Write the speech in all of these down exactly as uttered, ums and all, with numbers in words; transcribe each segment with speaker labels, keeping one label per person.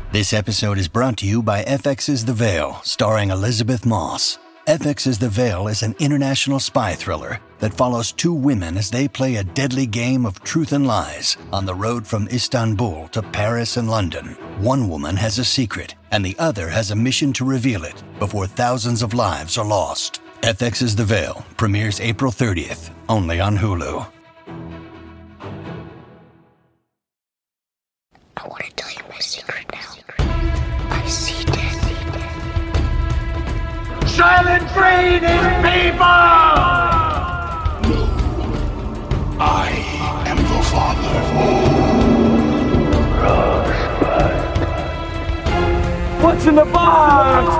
Speaker 1: This episode is brought to you by F X's The Veil, starring Elizabeth Moss. F X's The Veil is an international spy thriller that follows two women as they play a deadly game of truth and lies on the road from Istanbul to Paris and London. One woman has a secret, and the other has a mission to reveal it before thousands of lives are lost. F X's The Veil premieres April thirtieth, only on Hulu.
Speaker 2: I want to tell you my secret now. I see death.
Speaker 3: Silent breathing people!
Speaker 4: No. I am the father.
Speaker 3: Rosebud. What's in the box?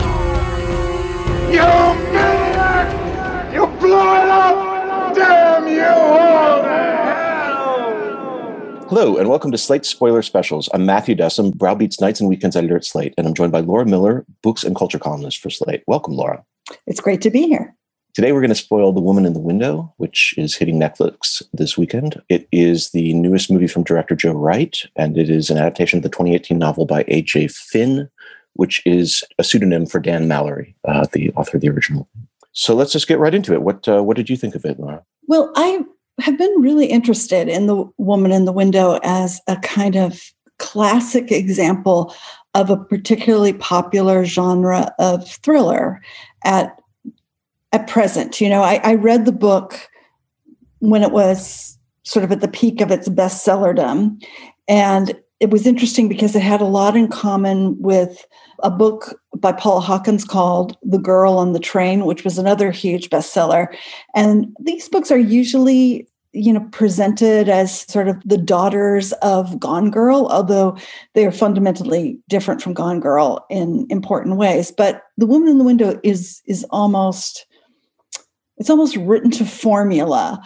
Speaker 3: You maniac! You blew it up! Damn you all to hell!
Speaker 5: Hello, and welcome to Slate Spoiler Specials. I'm Matthew Dessem, Browbeat's Nights and Weekends editor at Slate, and I'm joined by Laura Miller, books and culture columnist for Slate. Welcome, Laura.
Speaker 6: It's great to be here.
Speaker 5: Today we're going to spoil The Woman in the Window, which is hitting Netflix this weekend. It is the newest movie from director Joe Wright, and it is an adaptation of the twenty eighteen novel by A J Finn, which is a pseudonym for Dan Mallory, uh, the author of the original. So let's just get right into it. What uh, what did you think of it, Laura?
Speaker 6: Well, I have been really interested in The Woman in the Window as a kind of classic example of a particularly popular genre of thriller at at present. You know, I, I read the book when it was sort of at the peak of its bestsellerdom, and it was interesting because it had a lot in common with a book by Paula Hawkins called The Girl on the Train, which was another huge bestseller. And these books are usually, you know, presented as sort of the daughters of Gone Girl, although they are fundamentally different from Gone Girl in important ways. But The Woman in the Window is is almost, it's almost written to formula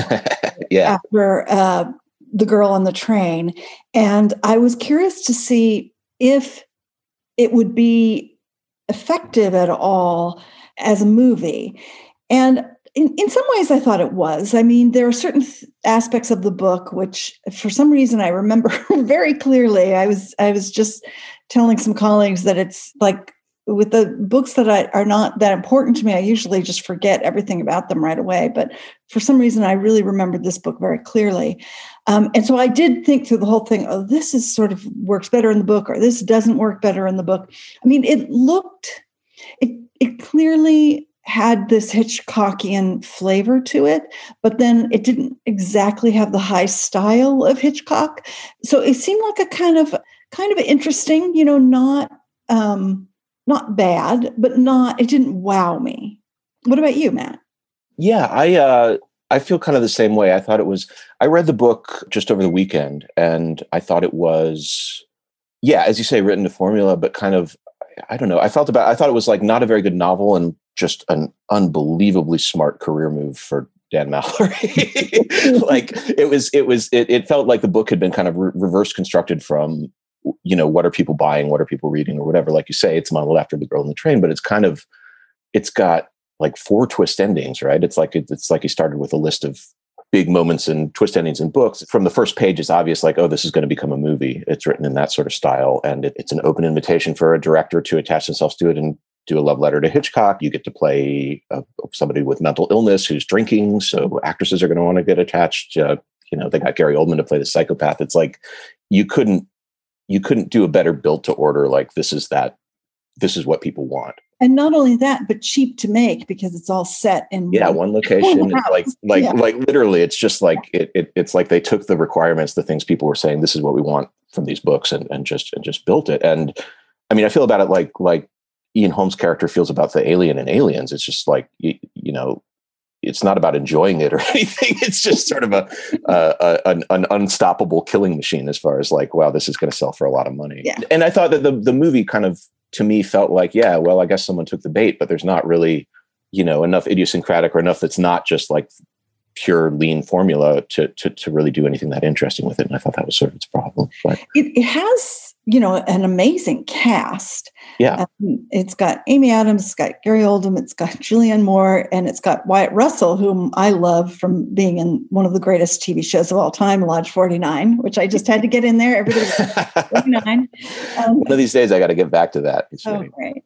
Speaker 5: yeah.
Speaker 6: after uh, The Girl on the Train. And I was curious to see if it would be effective at all as a movie. And in, in some ways, I thought it was. I mean, there are certain th- aspects of the book which, for some reason, I remember very clearly. I was I was just telling some colleagues that it's like with the books that I, are not that important to me, I usually just forget everything about them right away. But for some reason, I really remembered this book very clearly. Um, and so I did think through the whole thing, oh, this is sort of works better in the book, or this doesn't work better in the book. I mean, it looked, it it clearly had this Hitchcockian flavor to it, but then it didn't exactly have the high style of Hitchcock. So it seemed like a kind of kind of interesting, you know, not um, not bad, but not, it didn't wow me. What about you, Matt?
Speaker 5: Yeah, I uh, I feel kind of the same way. I thought it was, I read the book just over the weekend, and I thought it was, yeah, as you say, written to formula, but kind of, I don't know. I felt about, I thought it was like not a very good novel and just an unbelievably smart career move for Dan Mallory. Like it was, it was, it, it felt like the book had been kind of re- reverse constructed from, you know, what are people buying? What are people reading or whatever? Like you say, it's modeled after The Girl on the Train, but it's kind of, it's got like four twist endings, right? It's like, it's like he started with a list of big moments and twist endings in books. From the first page, it's obvious, like, oh, this is going to become a movie. It's written in that sort of style. And it, it's an open invitation for a director to attach themselves to it and do a love letter to Hitchcock. You get to play uh, somebody with mental illness who's drinking. So actresses are going to want to get attached. Uh, you know, they got Gary Oldman to play the psychopath. It's like, you couldn't, you couldn't do a better build to order. Like, this is that, this is what people want.
Speaker 6: And not only that, but cheap to make because it's all set in
Speaker 5: yeah one, one location. It's like like
Speaker 6: yeah.
Speaker 5: like literally, it's just like it, it. It's like they took the requirements, the things people were saying, this is what we want from these books, and and just and just built it. And I mean, I feel about it like like Ian Holmes' character feels about the alien and Aliens. It's just like you, you know, it's not about enjoying it or anything. It's just sort of a, a an, an unstoppable killing machine as far as like, wow, this is going to sell for a lot of money.
Speaker 6: Yeah.
Speaker 5: And I thought that the the movie kind of, to me, felt like, yeah, well, I guess someone took the bait, but there's not really, you know, enough idiosyncratic or enough that's not just like pure lean formula to to to really do anything that interesting with it. And I thought that was sort of its problem. But
Speaker 6: it, it has you know, an amazing cast.
Speaker 5: Yeah.
Speaker 6: Um, it's got Amy Adams, it's got Gary Oldman, it's got Julianne Moore, and it's got Wyatt Russell, whom I love from being in one of the greatest T V shows of all time, Lodge forty-nine, which I just had to get in there. Everybody forty-nine. Um,
Speaker 5: One of these days I got to get back to that. It's
Speaker 6: oh,
Speaker 5: really...
Speaker 6: great.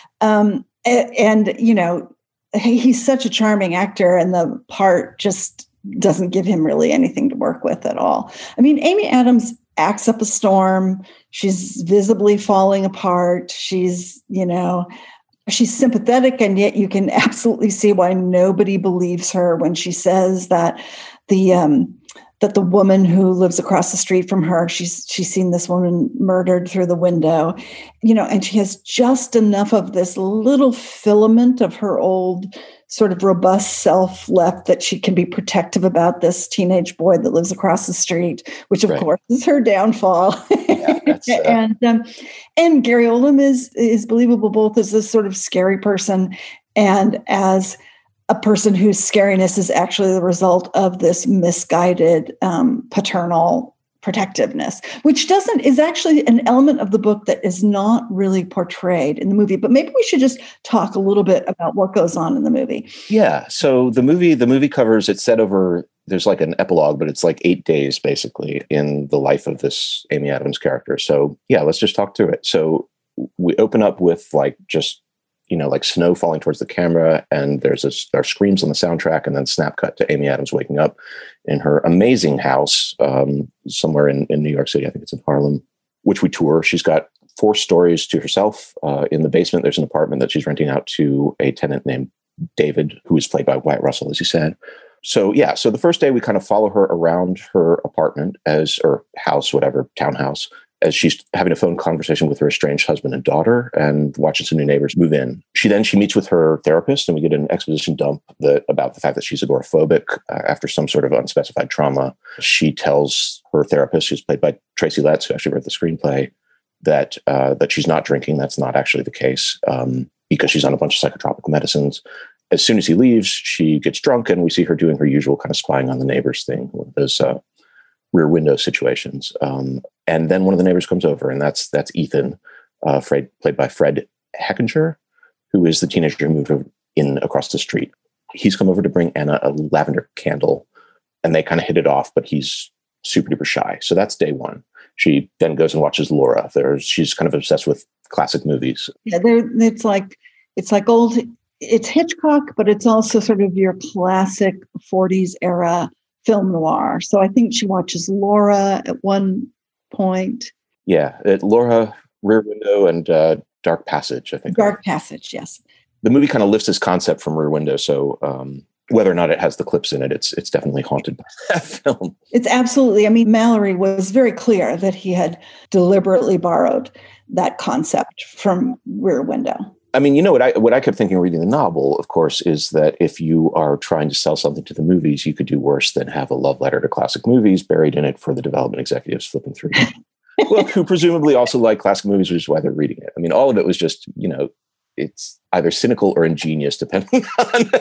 Speaker 6: Um, and, and, you know, he, he's such a charming actor, and the part just doesn't give him really anything to work with at all. I mean, Amy Adams acts up a storm. She's visibly falling apart. She's, you know, she's sympathetic, and yet you can absolutely see why nobody believes her when she says that the um, that the woman who lives across the street from her, she's she's seen this woman murdered through the window, you know, and she has just enough of this little filament of her old sort of robust self left that she can be protective about this teenage boy that lives across the street, which of
Speaker 5: right.
Speaker 6: course is her downfall. Yeah, uh... and um, and Gary Oldman is is believable both as this sort of scary person and as a person whose scariness is actually the result of this misguided um, paternal protectiveness, which doesn't is actually an element of the book that is not really portrayed in the movie. But maybe we should just talk a little bit about what goes on in the movie.
Speaker 5: Yeah. So the movie, the movie covers, it's set over, there's like an epilogue, but it's like eight days basically in the life of this Amy Adams character. So yeah, let's just talk through it. So we open up with like just, you know, like snow falling towards the camera, and there's this, there are screams on the soundtrack, and then snap cut to Amy Adams waking up in her amazing house um, somewhere in, in New York City. I think it's in Harlem, which we tour. She's got four stories to herself. Uh, in the basement, there's an apartment that she's renting out to a tenant named David, who is played by Wyatt Russell, as you said. So yeah, so the first day we kind of follow her around her apartment as, or house, whatever, townhouse, as she's having a phone conversation with her estranged husband and daughter and watching some new neighbors move in. She then, she meets with her therapist, and we get an exposition dump that, about the fact that she's agoraphobic uh, after some sort of unspecified trauma. She tells her therapist, who's played by Tracy Letts, who actually wrote the screenplay, that uh, that she's not drinking. That's not actually the case um, because she's on a bunch of psychotropic medicines. As soon as he leaves, she gets drunk, and we see her doing her usual kind of spying on the neighbors thing, one of those uh, rear window situations. Um, and then one of the neighbors comes over, and that's that's Ethan, uh, Fred, played by Fred Heckinger, who is the teenager who moved in across the street. He's come over to bring Anna a lavender candle, and they kind of hit it off, but he's super duper shy. So that's day one. She then goes and watches Laura. There's, she's kind of obsessed with classic movies.
Speaker 6: Yeah, there. It's like it's like old. It's Hitchcock, but it's also sort of your classic forties era film noir. So I think she watches Laura at one point.
Speaker 5: Yeah, it, Laura, Rear Window, and uh, Dark Passage, I think.
Speaker 6: Dark Passage, yes.
Speaker 5: The movie kind of lifts this concept from Rear Window, so um, whether or not it has the clips in it, it's it's definitely haunted by that film.
Speaker 6: It's absolutely. I mean, Mallory was very clear that he had deliberately borrowed that concept from Rear Window.
Speaker 5: I mean, you know what I what I kept thinking reading the novel, of course, is that if you are trying to sell something to the movies, you could do worse than have a love letter to classic movies buried in it for the development executives flipping through. Well, who presumably also like classic movies, which is why they're reading it. I mean, all of it was just, you know, it's either cynical or ingenious, depending on,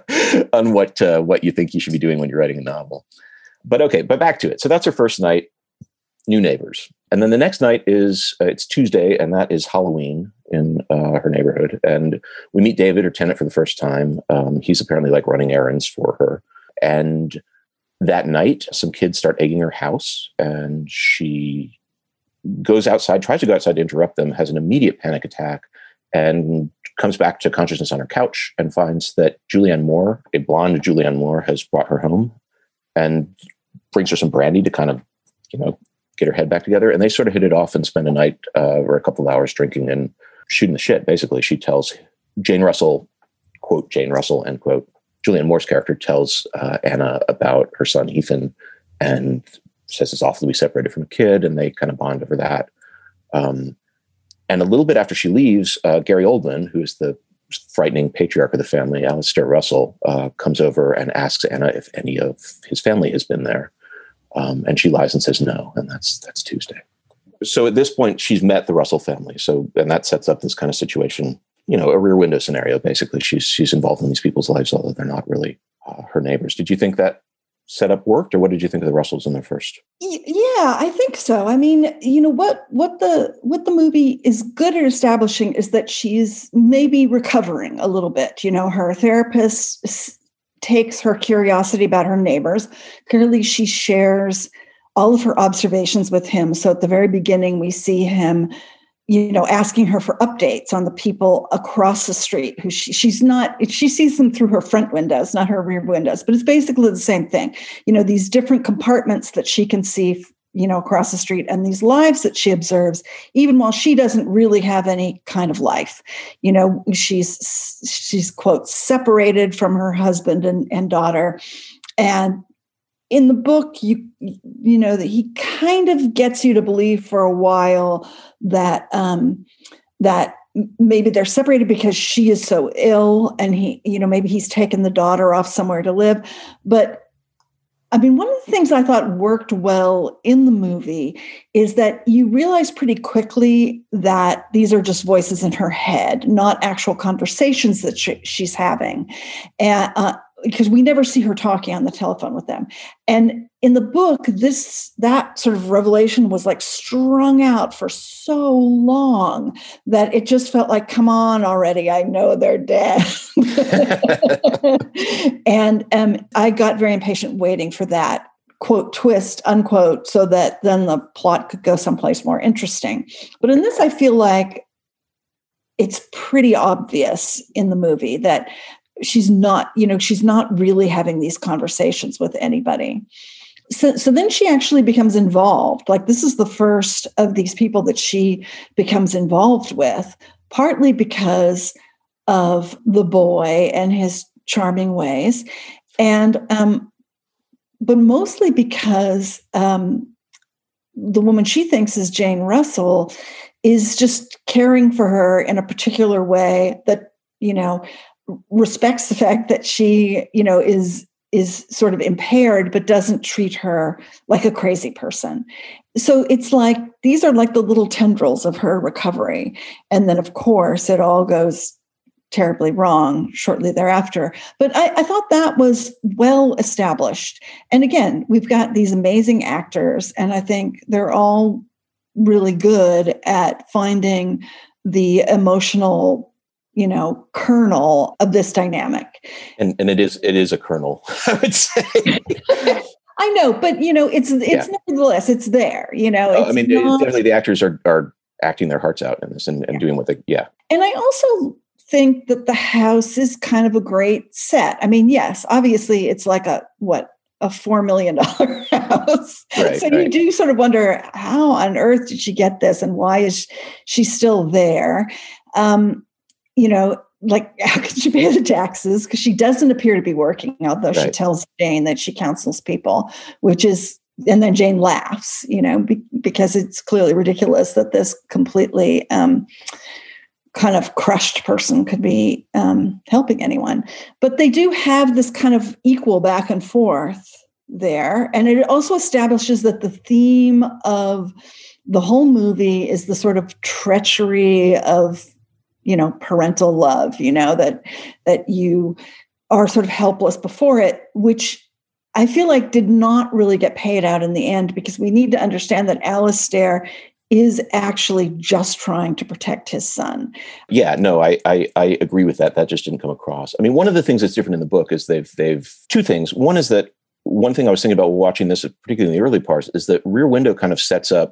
Speaker 5: on what uh, what you think you should be doing when you're writing a novel. But okay, but back to it. So that's her first night, new neighbors. And then the next night is, uh, it's Tuesday, and that is Halloween in uh, her neighborhood. And we meet David, her tenant, for the first time. Um, he's apparently like running errands for her. And that night, some kids start egging her house, and she goes outside, tries to go outside to interrupt them, has an immediate panic attack, and comes back to consciousness on her couch and finds that Julianne Moore, a blonde Julianne Moore, has brought her home and brings her some brandy to kind of, you know, get her head back together. And they sort of hit it off and spend a night uh, or a couple of hours drinking and shooting the shit. Basically, she tells Jane Russell, quote, Jane Russell, end quote. Julianne Moore's character tells uh, Anna about her son, Ethan, and says it's awful to be separated from a kid. And they kind of bond over that. Um, and a little bit after she leaves, uh, Gary Oldman, who is the frightening patriarch of the family, Alistair Russell, uh, comes over and asks Anna if any of his family has been there. Um, and she lies and says no, and that's that's Tuesday. So at this point, she's met the Russell family. So, and that sets up this kind of situation, you know, a Rear Window scenario. Basically, she's she's involved in these people's lives, although they're not really uh, her neighbors. Did you think that setup worked, or what did you think of the Russells in their first?
Speaker 6: Yeah, I think so. I mean, you know, what what the what the movie is good at establishing is that she's maybe recovering a little bit. You know, her therapist s- takes her curiosity about her neighbors. Clearly, she shares all of her observations with him. So at the very beginning, we see him, you know, asking her for updates on the people across the street who she, she's not, she sees them through her front windows, not her rear windows, but it's basically the same thing. You know, these different compartments that she can see, you know, across the street, and these lives that she observes, even while she doesn't really have any kind of life. You know, she's, she's quote, separated from her husband and, and daughter. And in the book, you you know that he kind of gets you to believe for a while that um, that maybe they're separated because she is so ill, and he, you know, maybe he's taken the daughter off somewhere to live. But I mean, one of the things I thought worked well in the movie is that you realize pretty quickly that these are just voices in her head, not actual conversations that she, she's having, and. Uh, because we never see her talking on the telephone with them. And in the book, this, that sort of revelation was like strung out for so long that it just felt like, come on already, I know they're dead. And um, I got very impatient waiting for that quote twist, unquote, so that then the plot could go someplace more interesting. But in this, I feel like it's pretty obvious in the movie that she's not, you know, she's not really having these conversations with anybody. So, so then she actually becomes involved. Like, this is the first of these people that she becomes involved with, partly because of the boy and his charming ways. And, um, but mostly because um, the woman she thinks is Jane Russell is just caring for her in a particular way that, you know, respects the fact that she, you know, is is sort of impaired, but doesn't treat her like a crazy person. So it's like, these are like the little tendrils of her recovery. And then, of course, it all goes terribly wrong shortly thereafter. But I, I thought that was well established. And again, we've got these amazing actors, and I think they're all really good at finding the emotional, you know, kernel of this dynamic.
Speaker 5: And and it is it is a kernel, I would say.
Speaker 6: I know, but you know, it's it's yeah. nevertheless, it's there. You know,
Speaker 5: no,
Speaker 6: it's
Speaker 5: I mean, not, definitely the actors are are acting their hearts out in this and, and yeah. doing what they yeah.
Speaker 6: And I also think that the house is kind of a great set. I mean, yes, obviously, it's like a what a four million dollar house.
Speaker 5: Right,
Speaker 6: so
Speaker 5: right.
Speaker 6: you do sort of wonder, how on earth did she get this, and why is she still there? Um, you know, like, how can she pay the taxes? Because she doesn't appear to be working, although right. she tells Jane that she counsels people, which is, and then Jane laughs, you know, be, because it's clearly ridiculous that this completely um, kind of crushed person could be um, helping anyone. But they do have this kind of equal back and forth there. And it also establishes that the theme of the whole movie is the sort of treachery of, you know, parental love, you know, that, that you are sort of helpless before it, which I feel like did not really get paid out in the end, because we need to understand that Alistair is actually just trying to protect his son.
Speaker 5: Yeah, no, I, I I agree with that. That just didn't come across. I mean, one of the things that's different in the book is they've they've two things. One is that one thing I was thinking about watching this, particularly in the early parts, is that Rear Window kind of sets up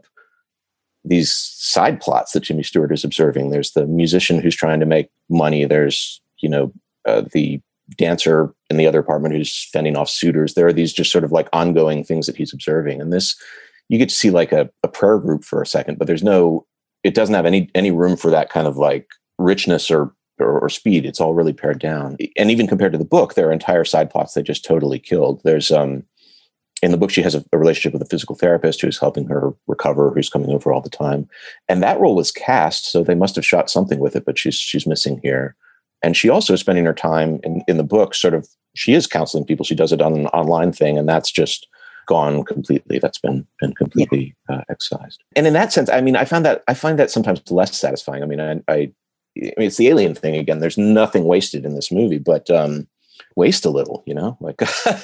Speaker 5: these side plots that Jimmy Stewart is observing. There's the musician who's trying to make money. There's, you know, uh, the dancer in the other apartment who's fending off suitors. There are these just sort of like ongoing things that he's observing. And this, you get to see like a, a prayer group for a second, but there's no, it doesn't have any, any room for that kind of like richness or, or, or speed. It's all really pared down. And even compared to the book, there are entire side plots they just totally killed. There's, um, in the book, she has a, a relationship with a physical therapist who's helping her recover, who's coming over all the time. And that role was cast, so they must have shot something with it, but she's she's missing here. And she also is spending her time in, in the book, sort of, she is counseling people. She does it on an online thing, and that's just gone completely. That's been been completely uh, excised. And in that sense, I mean, I found that I find that sometimes less satisfying. I mean, I, I, I mean, it's the alien thing again. There's nothing wasted in this movie, but um, waste a little, you know, like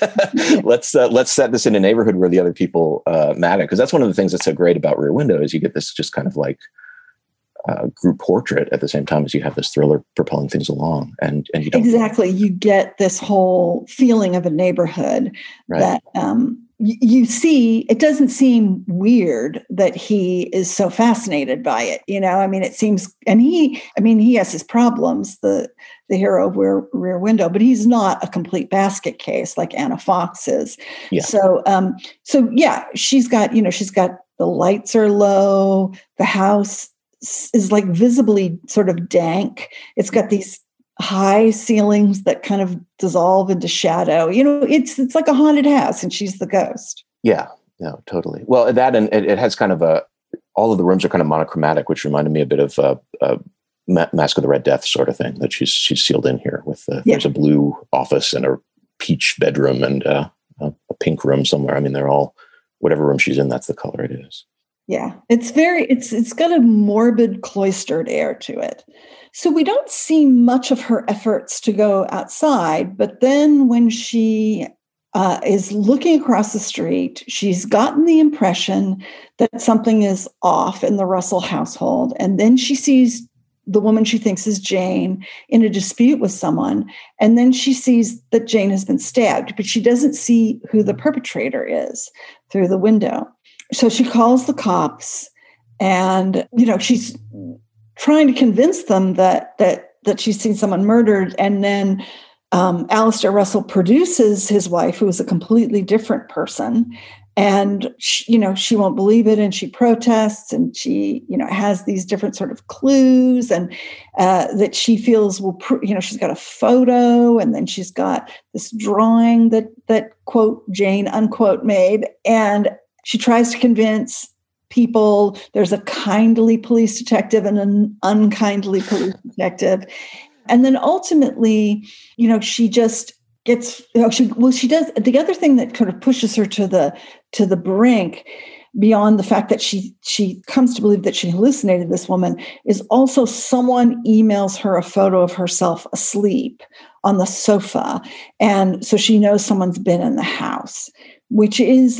Speaker 5: let's uh, let's set this in a neighborhood where the other people uh, matter. Because that's one of the things that's so great about Rear Window is you get this just kind of like uh, group portrait at the same time as you have this thriller propelling things along. And and you don't
Speaker 6: exactly you get this whole feeling of a neighborhood right. that um, y- you see. It doesn't seem weird that he is so fascinated by it. You know, I mean, it seems, and he, I mean, he has his problems. The the hero of Rear, Rear Window, but he's not a complete basket case like Anna Fox is.
Speaker 5: Yeah.
Speaker 6: So, um, so yeah, she's got, you know, she's got the lights are low. The house is like visibly sort of dank. It's got these high ceilings that kind of dissolve into shadow. You know, it's it's like a haunted house, and she's the ghost.
Speaker 5: Yeah, no, totally. Well, that and it, it has kind of a. All of the rooms are kind of monochromatic, which reminded me a bit of. Uh, uh, Mask of the Red Death sort of thing that she's she's sealed in here with uh, yeah. There's a blue office and a peach bedroom and uh, a, a pink room somewhere. I mean, they're all whatever room she's in, that's the color it is.
Speaker 6: Yeah, it's very it's it's got a morbid cloistered air to it. So we don't see much of her efforts to go outside, but then when she uh, is looking across the street, she's gotten the impression that something is off in the Russell household, and then she sees the woman she thinks is Jane in a dispute with someone. And then she sees that Jane has been stabbed, but she doesn't see who the perpetrator is through the window. So she calls the cops and, you know, she's trying to convince them that, that, that she's seen someone murdered. And then um, Alistair Russell produces his wife, who is a completely different person. And, she, you know, she won't believe it. And she protests and she, you know, has these different sort of clues and uh, that she feels will, pr- you know, she's got a photo and then she's got this drawing that, that quote, Jane unquote made. And she tries to convince people there's a kindly police detective and an unkindly police detective. And then ultimately, you know, she just gets, you know, she, well, she does, the other thing that kind of pushes her to the, to the brink beyond the fact that she, she comes to believe that she hallucinated this woman is also someone emails her a photo of herself asleep on the sofa. And so she knows someone's been in the house, which is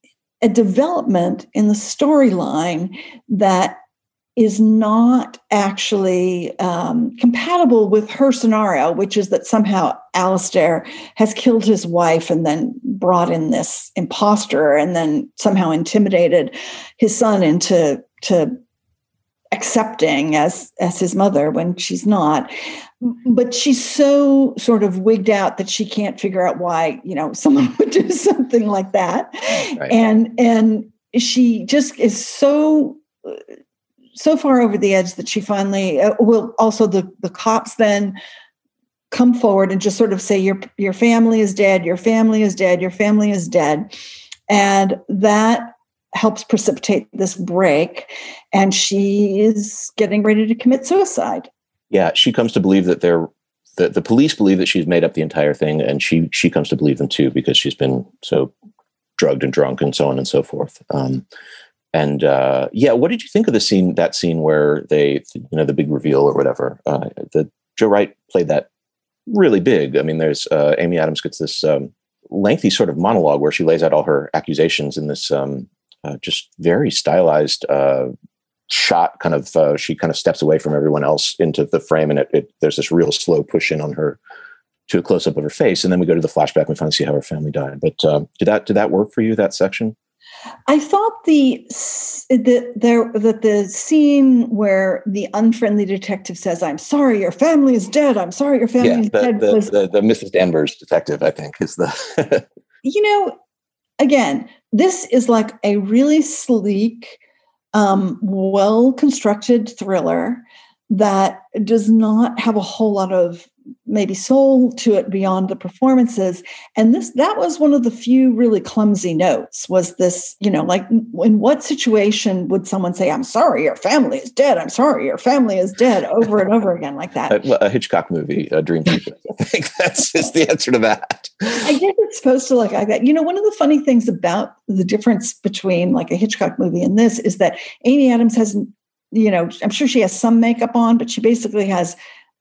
Speaker 6: a development in the storyline that is not actually um, compatible with her scenario, which is that somehow Alistair has killed his wife and then brought in this imposter and then somehow intimidated his son into to accepting as, as his mother when she's not. But she's so sort of wigged out that she can't figure out why, you know, someone would do something like that. Right. And, and she just is so... so far over the edge that she finally uh, will also the, the cops then come forward and just sort of say, your, your family is dead. Your family is dead. Your family is dead. And that helps precipitate this break. And she is getting ready to commit suicide.
Speaker 5: Yeah. She comes to believe that they're, the, the police believe that she's made up the entire thing. And she, she comes to believe them too, because she's been so drugged and drunk and so on and so forth. Um, And uh, yeah, what did you think of the scene, that scene where they, you know, the big reveal or whatever? Uh, the Joe Wright played that really big. I mean, there's uh, Amy Adams gets this um, lengthy sort of monologue where she lays out all her accusations in this um, uh, just very stylized uh, shot. Kind of, uh, she kind of steps away from everyone else into the frame, and it, it there's this real slow push in on her to a close up of her face, and then we go to the flashback and we finally see how her family died. But uh, did that did that work for you, that section?
Speaker 6: I thought the, the there that the scene where the unfriendly detective says, "I'm sorry, your family is dead. I'm sorry, your family
Speaker 5: yeah,
Speaker 6: is
Speaker 5: the,
Speaker 6: dead."
Speaker 5: The,
Speaker 6: was,
Speaker 5: the, the Missus Danvers detective, I think, is the.
Speaker 6: You know, again, this is like a really sleek, um, well-constructed thriller that does not have a whole lot of maybe soul to it beyond the performances. And this, that was one of the few really clumsy notes, was this, you know, like in what situation would someone say, "I'm sorry, your family is dead. I'm sorry, your family is dead," over and over again like that?
Speaker 5: A, a Hitchcock movie, a Dream Sequence. I think that's just the answer to that.
Speaker 6: I guess it's supposed to look like that. You know, one of the funny things about the difference between like a Hitchcock movie and this is that Amy Adams has, you know, I'm sure she has some makeup on, but she basically has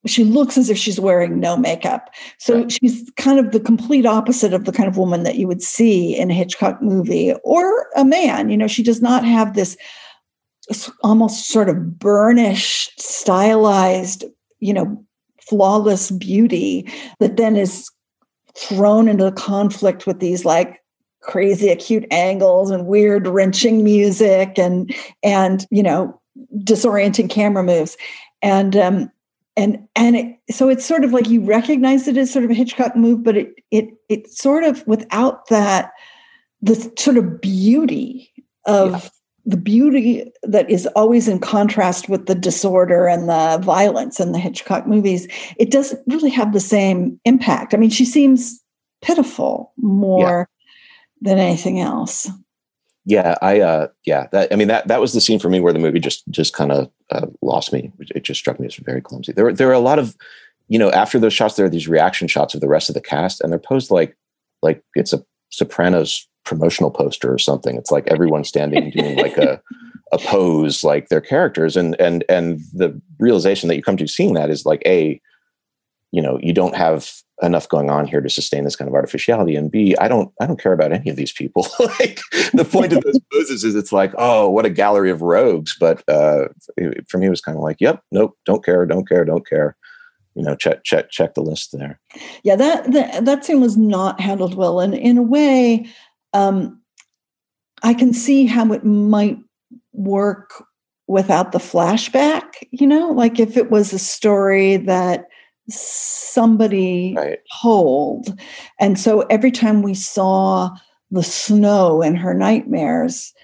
Speaker 6: she looks as if she's wearing no makeup. So
Speaker 5: right.
Speaker 6: she's kind of the complete opposite of the kind of woman that you would see in a Hitchcock movie or a man. You know, she does not have this almost sort of burnished, stylized, you know, flawless beauty that then is thrown into conflict with these like crazy acute angles and weird wrenching music and, and, you know, disorienting camera moves. And, um, and, and it, so it's sort of like you recognize it as sort of a Hitchcock move, but it, it, it sort of without that, the sort of beauty of yeah. the beauty that is always in contrast with the disorder and the violence in the Hitchcock movies, it doesn't really have the same impact. I mean, she seems pitiful more yeah. than anything else.
Speaker 5: Yeah, I, uh, yeah, that, I mean, that, that was the scene for me where the movie just, just kind of uh, lost me. It just struck me as very clumsy. There were, there were a lot of, you know, after those shots, there are these reaction shots of the rest of the cast, and they're posed like, like it's a Sopranos promotional poster or something. It's like everyone standing doing like a, a pose, like their characters. And, and, and the realization that you come to seeing that is like, A, you know, you don't have enough going on here to sustain this kind of artificiality. And B, I don't, I don't care about any of these people. Like the point of those poses is it's like, oh, what a gallery of rogues. But uh, it, for me, it was kind of like, yep, nope, don't care, don't care, don't care. You know, check, check, check the list there.
Speaker 6: Yeah, that, that, that scene was not handled well. And in a way, um, I can see how it might work without the flashback, you know, like if it was a story that somebody
Speaker 5: right.
Speaker 6: told. And so every time we saw the snow in her nightmares,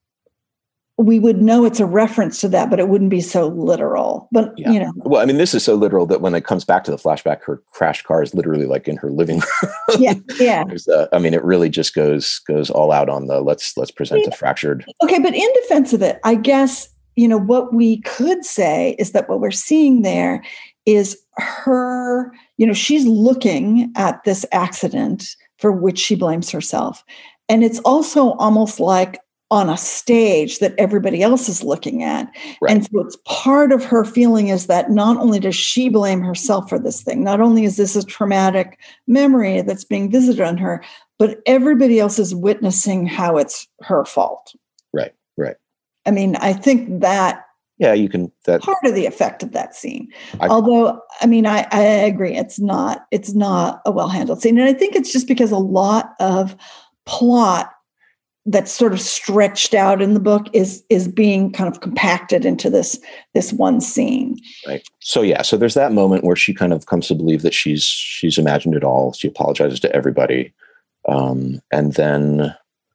Speaker 6: we would know it's a reference to that, but it wouldn't be so literal. But,
Speaker 5: yeah.
Speaker 6: you know.
Speaker 5: Well, I mean, this is so literal that when it comes back to the flashback, her crashed car is literally like in her living room.
Speaker 6: Yeah, yeah.
Speaker 5: uh, I mean, it really just goes goes all out on the let's let's present yeah. a fractured.
Speaker 6: Okay, but in defense of it, I guess, you know, what we could say is that what we're seeing there is her, you know, she's looking at this accident for which she blames herself. And it's also almost like on a stage that everybody else is looking at.
Speaker 5: Right.
Speaker 6: And so it's part of her feeling is that not only does she blame herself for this thing, not only is this a traumatic memory that's being visited on her, but everybody else is witnessing how it's her fault.
Speaker 5: Right, right.
Speaker 6: I mean, I think that
Speaker 5: Yeah, you can. That
Speaker 6: part of the effect of that scene.
Speaker 5: I,
Speaker 6: Although, I mean, I, I agree, it's not it's not a well handled scene, and I think it's just because a lot of plot that's sort of stretched out in the book is is being kind of compacted into this this one scene.
Speaker 5: Right. So yeah, so there's that moment where she kind of comes to believe that she's she's imagined it all. She apologizes to everybody, um, and then.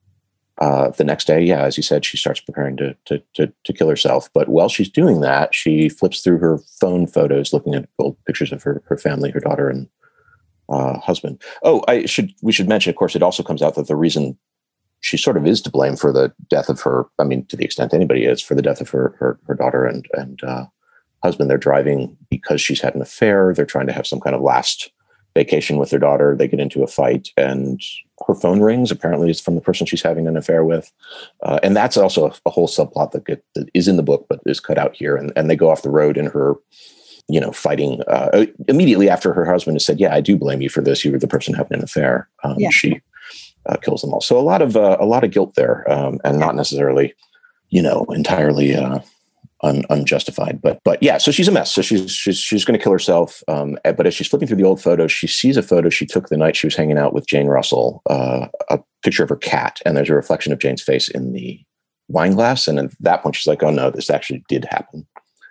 Speaker 5: Uh, the next day, yeah, as you said, she starts preparing to, to to to kill herself. But while she's doing that, she flips through her phone photos, looking at old pictures of her her family, her daughter and uh, husband. Oh, I should we should mention, of course, it also comes out that the reason she sort of is to blame for the death of her, I mean, to the extent anybody is, for the death of her her, her daughter and and uh, husband. They're driving because she's had an affair. They're trying to have some kind of last vacation with their daughter. They get into a fight and her phone rings. Apparently it's from the person she's having an affair with. Uh, and that's also a, a whole subplot that, get, that is in the book, but is cut out here. And, and they go off the road in her, you know, fighting uh, immediately after her husband has said, yeah, I do blame you for this. You were the person having an affair. Um, yeah. She uh, kills them all. So a lot of, uh, a lot of guilt there um, and not necessarily, you know, entirely, uh, Un, unjustified, but but yeah, so she's a mess. So she's she's she's going to kill herself. Um, but as she's flipping through the old photos, she sees a photo she took the night she was hanging out with Jane Russell, uh, a picture of her cat, and there's a reflection of Jane's face in the wine glass. And at that point, she's like, "Oh no, this actually did happen."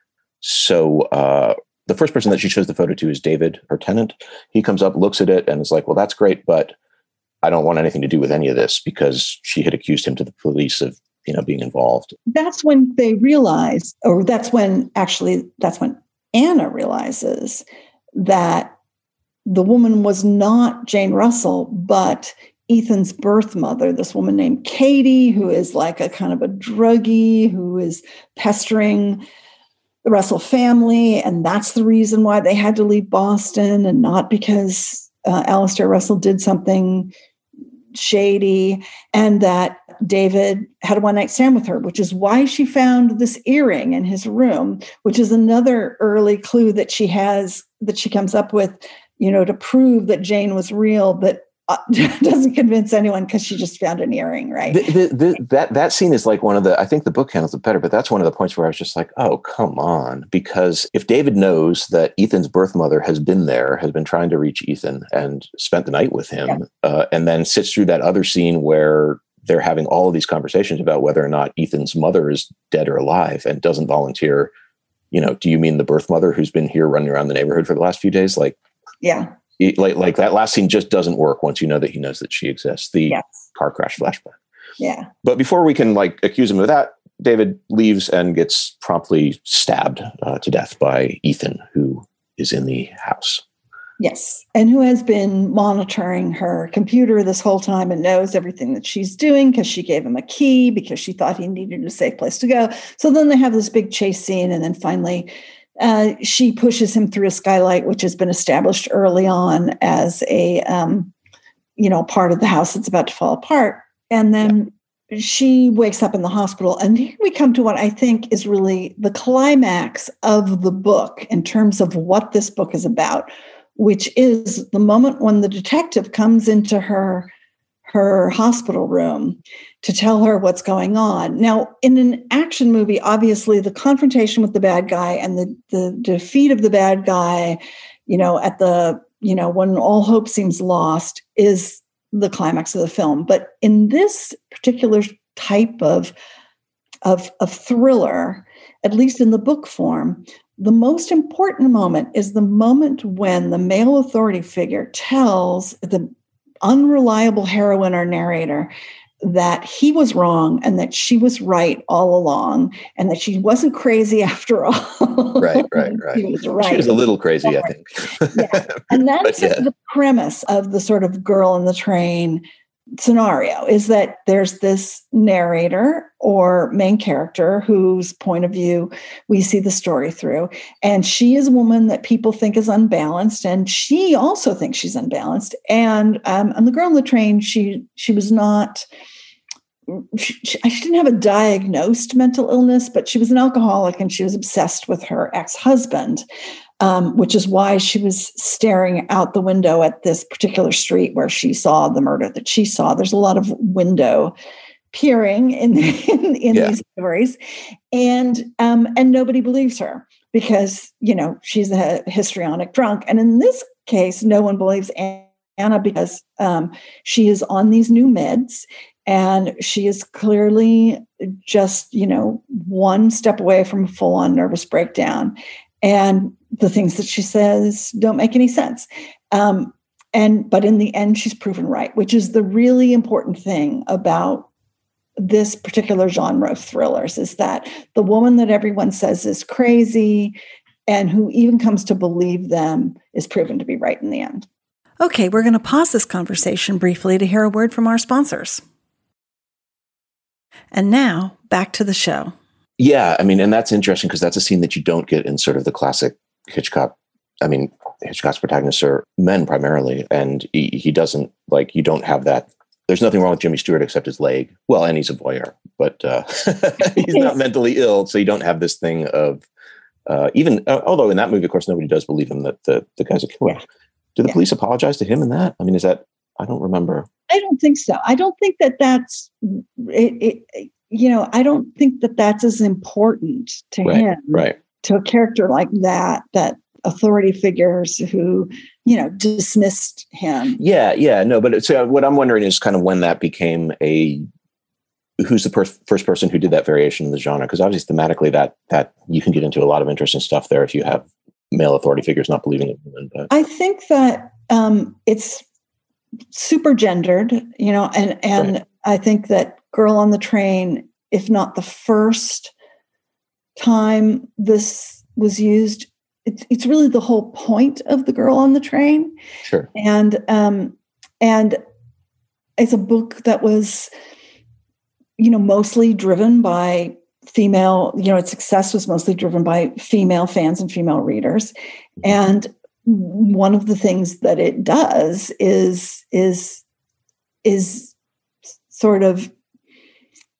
Speaker 5: So uh, the first person that she shows the photo to is David, her tenant. He comes up, looks at it, and is like, "Well, that's great, but I don't want anything to do with any of this," because she had accused him to the police of, you know, being involved.
Speaker 6: That's when they realize, or that's when actually, that's when Anna realizes that the woman was not Jane Russell, but Ethan's birth mother, this woman named Katie, who is like a kind of a druggie, who is pestering the Russell family. And that's the reason why they had to leave Boston, and not because uh, Alistair Russell did something shady. And that David had a one-night stand with her, which is why she found this earring in his room, which is another early clue that she has, that she comes up with, you know, to prove that Jane was real, but uh, doesn't convince anyone because she just found an earring, right?
Speaker 5: The, the, the, that that scene is like one of the, I think the book handles it better, but that's one of the points where I was just like, oh, come on. Because if David knows that Ethan's birth mother has been there, has been trying to reach Ethan and spent the night with him, yeah. uh, and then sits through that other scene where they're having all of these conversations about whether or not Ethan's mother is dead or alive, and doesn't volunteer, you know, do you mean the birth mother who's been here running around the neighborhood for the last few days? Like,
Speaker 6: yeah.
Speaker 5: It, like like that last scene just doesn't work once you know that he knows that she exists. The
Speaker 6: yes.
Speaker 5: car crash flashback.
Speaker 6: Yeah.
Speaker 5: But before we can like accuse him of that, David leaves and gets promptly stabbed uh, to death by Ethan, who is in the house.
Speaker 6: Yes. And who has been monitoring her computer this whole time and knows everything that she's doing because she gave him a key because she thought he needed a safe place to go. So then they have this big chase scene, and then finally Uh, she pushes him through a skylight, which has been established early on as a, um, you know, part of the house that's about to fall apart. And then yeah. she wakes up in the hospital. And here we come to what I think is really the climax of the book in terms of what this book is about, which is the moment when the detective comes into her her hospital room to tell her what's going on. Now, in an action movie, obviously the confrontation with the bad guy and the, the defeat of the bad guy, you know, at the, you know, when all hope seems lost is the climax of the film. But in this particular type of, of, of thriller, at least in the book form, the most important moment is the moment when the male authority figure tells the unreliable heroine or narrator that he was wrong and that she was right all along, and that she wasn't crazy after all.
Speaker 5: Right, right, right.
Speaker 6: She was right.
Speaker 5: She was a little crazy, I think.
Speaker 6: Yeah. And that's
Speaker 5: yeah.
Speaker 6: the premise of the sort of girl in the train scenario, is that there's this narrator or main character whose point of view we see the story through. And she is a woman that people think is unbalanced. And she also thinks she's unbalanced. And um, on the girl in the train, she, she was not, she, she didn't have a diagnosed mental illness, but she was an alcoholic and she was obsessed with her ex-husband. Um, which is why she was staring out the window at this particular street where she saw the murder that she saw. There's a lot of window peering in in, in yeah. these stories, and um, and nobody believes her because you know she's a histrionic drunk. And in this case, no one believes Anna because um, she is on these new meds, and she is clearly just you know one step away from a full-on nervous breakdown. And the things that she says don't make any sense. Um, and but in the end, she's proven right, which is the really important thing about this particular genre of thrillers, is that the woman that everyone says is crazy and who even comes to believe them is proven to be right in the end.
Speaker 7: Okay, we're going to pause this conversation briefly to hear a word from our sponsors. And now, back to the show.
Speaker 5: Yeah, I mean, and that's interesting because that's a scene that you don't get in sort of the classic Hitchcock. I mean, Hitchcock's protagonists are men primarily, and he, he doesn't, like, you don't have that. There's nothing wrong with Jimmy Stewart except his leg. Well, and he's a voyeur, but uh, he's not mentally ill, so you don't have this thing of, uh, even, uh, although in that movie, of course, nobody does believe him that the, the guy's a killer. Yeah. Do the yeah. police apologize to him in that? I mean, is that, I don't remember.
Speaker 6: I don't think so. I don't think that that's, it, it, you know, I don't think that that's as important to
Speaker 5: right,
Speaker 6: him,
Speaker 5: right.
Speaker 6: to a character like that, that authority figures who, you know, dismissed him.
Speaker 5: Yeah, yeah, no, but so what I'm wondering is kind of when that became a, who's the per- first person who did that variation in the genre? Because obviously thematically that, that you can get into a lot of interesting stuff there if you have male authority figures not believing in women. But.
Speaker 6: I think that um, it's super gendered, you know, and, and right. I think that Girl on the Train, if not the first time this was used, it's, it's really the whole point of The Girl on the Train.
Speaker 5: Sure.
Speaker 6: And, um, and it's a book that was, you know, mostly driven by female, you know, its success was mostly driven by female fans and female readers. And one of the things that it does is, is, is sort of